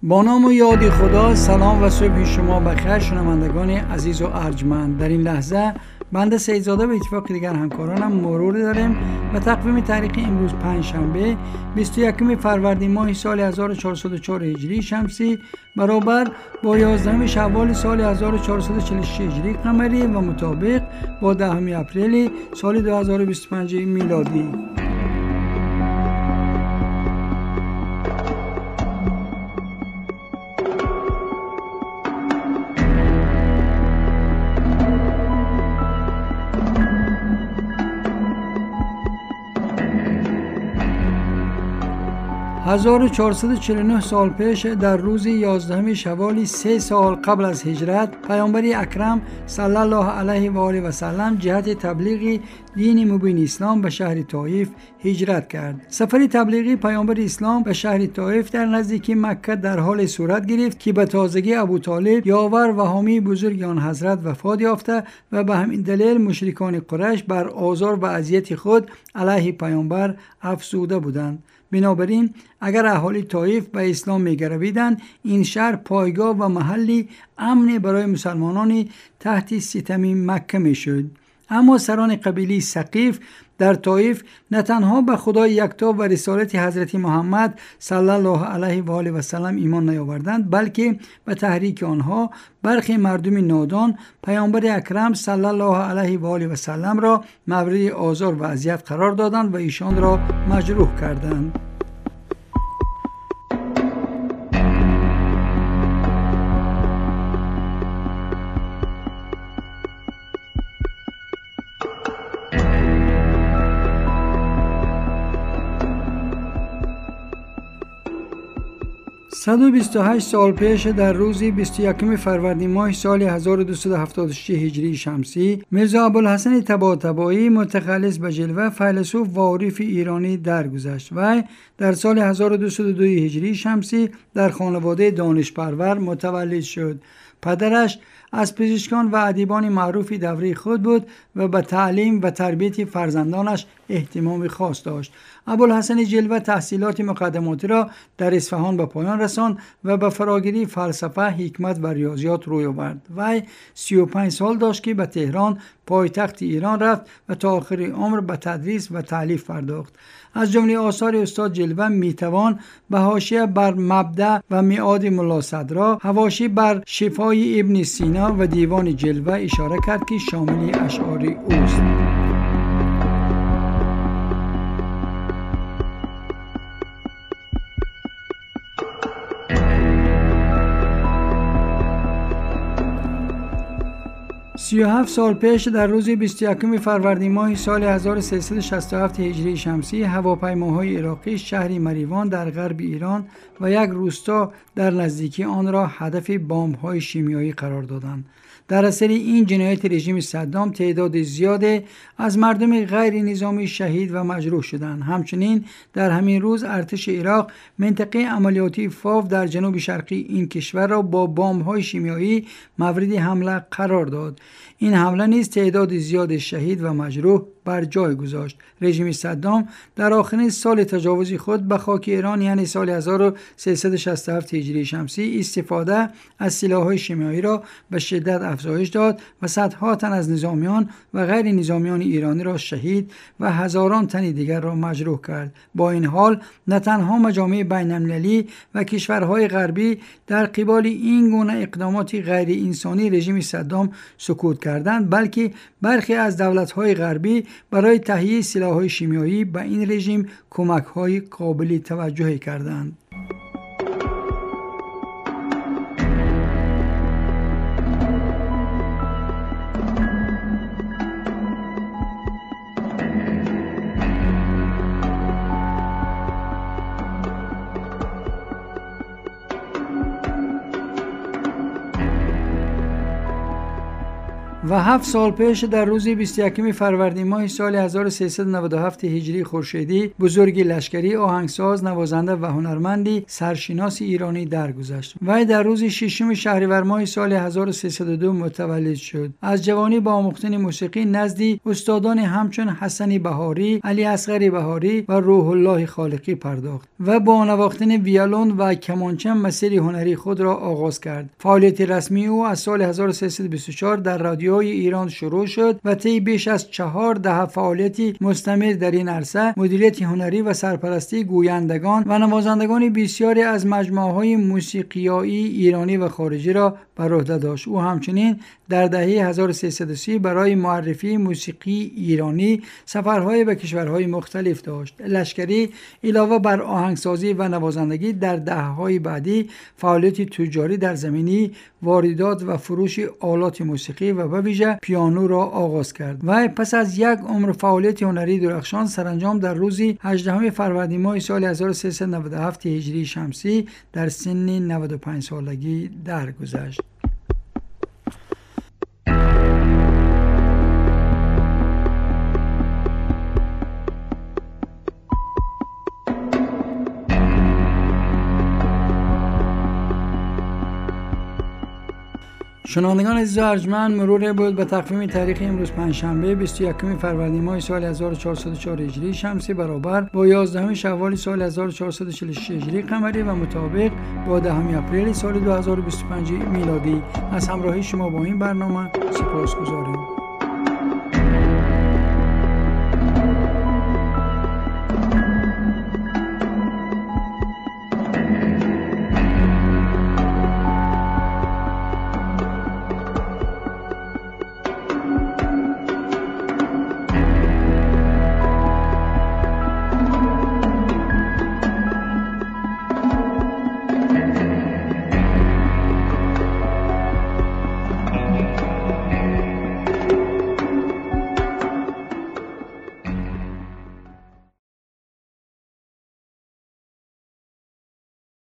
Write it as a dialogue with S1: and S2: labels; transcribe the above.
S1: با نام و یاد خدا. سلام و صبح شما بخیر شنوندگان عزیز و ارجمند. در این لحظه بنده سیدزاده به اتفاق دیگر همکارانم مرور داریم و تقویم تاریخ امروز پنجشنبه 21 فروردین ماه سال 1404 هجری شمسی برابر با 11 شوال سال 1446 هجری قمری و مطابق با 10 اپریل سال 2025 میلادی. 1449 سال پیش در روز 11 شوال 3 سال قبل از هجرت پیامبر اکرم صلی الله علیه و آله و سلم جهت تبلیغ دین مبین اسلام به شهر طائف هجرت کرد. سفر تبلیغی پیامبر اسلام به شهر طائف در نزدیکی مکه در حال صورت گرفت که به تازگی ابوطالب یاور و حامی بزرگ آن حضرت وفات یافته و به همین دلیل مشرکان قریش بر آزار و اذیت خود علیه پیامبر افزوده بودند. بنابراین اگر اهالی طائف به اسلام می‌گرویدند، این شهر پایگاه و محلی امن برای مسلمانان تحت ستم مکه میشد. اما سران قبیله ثقیف در طائف نه تنها به خدای یکتا و رسالت حضرت محمد صلی الله علیه و آله و سلم ایمان نیاوردند، بلکه به تحریک آنها برخی مردم نادان پیامبر اکرم صلی الله علیه و آله و سلم را مورد آزار و اذیت قرار دادند و ایشان را مجروح کردند. صد و 28 سال پیش در روز 21 فروردین ماه سال 1276 هجری شمسی میرزا ابوالحسن طباطبایی متخلص به جلوه فیلسوف و عارف ایرانی درگذشت. و در سال 1202 هجری شمسی در خانواده دانشپرور متولد شد. پدرش از پزشکان و ادیبان معروف دوره خود بود و به تعلیم و تربیت فرزندانش اهتمام خاص داشت. ابوالحسن جلوه تحصیلات مقدماتی را در اصفهان به پایان رساند و به فراگیری فلسفه، حکمت و ریاضیات روی آورد. وی 35 سال داشت که به تهران پایتخت ایران رفت و تا آخر عمر به تدریس و تالیف پرداخت. از جمله آثار استاد جلوه میتوان به حاشیه بر مبدأ و میعاد ملا صدرا، حواشی بر شفای ابن سینا و دیوان جلوه اشاره کرد که شامل اشعار اوست. سی و 37 سال پیش در روز 21 فروردین ماه سال 1367 هجری شمسی هواپیماهای عراقی شهر مریوان در غرب ایران و یک روستا در نزدیکی آن را هدف بمب‌های شیمیایی قرار دادند. در اثر این جنایت رژیم صدام تعداد زیادی از مردم غیر نظامی شهید و مجروح شدند. همچنین در همین روز ارتش عراق منطقه عملیاتی فاو در جنوب شرقی این کشور را با بمب‌های شیمیایی مورد حمله قرار داد. این حمله نیز تعداد زیاد شهید و مجروح بر جای گذاشت. رژیم صدام در آخرین سال تجاوز خود به خاک ایران یعنی سال 1367 هجری شمسی استفاده از سلاح‌های شیمیایی را به شدت افزایش داد و صدها تن از نظامیان و غیر نظامیان ایرانی را شهید و هزاران تن دیگر را مجروح کرد. با این حال نه تنها مجامع بین‌المللی و کشورهای غربی در قبال این گونه اقدامات غیر انسانی رژیم صدام سکوت کردند، بلکه برخی از دولت‌های غربی برای تهیه سلاح‌های شیمیایی به این رژیم کمک‌های قابل توجهی کردند. و 7 سال پیش در روز 21 فروردین ماه سال 1397 هجری خورشیدی بزرگی لشکری، آهنگساز، نوازنده و هنرمندی سرشناس ایرانی درگذشت. وی در روز 6 شهریور ماه سال 1302 متولد شد. از جوانی با آموختن موسیقی نزد استادان همچون حسن بهاری، علی اصغر بهاری و روح الله خالقی پرداخت و با نواختن ویولن و کمانچه مسیر هنری خود را آغاز کرد. فعالیت رسمی او از سال 1324 در رادیوهای ایران شروع شد و طی بیش از 4 دهه فعالیتی مستمر در این عرصه مدیریت هنری و سرپرستی گویندگان و نوازندگان بسیاری از مجموعه‌های موسیقیایی ایرانی و خارجی را بر عهده داشت. او همچنین در دهه 1330 برای معرفی موسیقی ایرانی سفرهای به کشورهای مختلف داشت. لشکری علاوه بر آهنگسازی و نوازندگی در دهه‌های بعدی فعالیت تجاری در زمینه واردات و فروش آلات موسیقی و به ویژه پیانو را آغاز کرد و پس از یک عمر فعالیت هنری درخشان سرانجام در روز 18 فروردین ماه سال 1397 هجری شمسی در سن 95 سالگی درگذشت. شنوندگان عزیز و ارجمند، مرور بود به تقویم تاریخ امروز پنجشنبه 21 فروردین ماه سال 1404 هجری شمسی برابر با 11 شوال سال 1446 هجری قمری و مطابق با 10 اپریل سال 2025 میلادی. از همراهی شما با این برنامه سپاسگزاریم.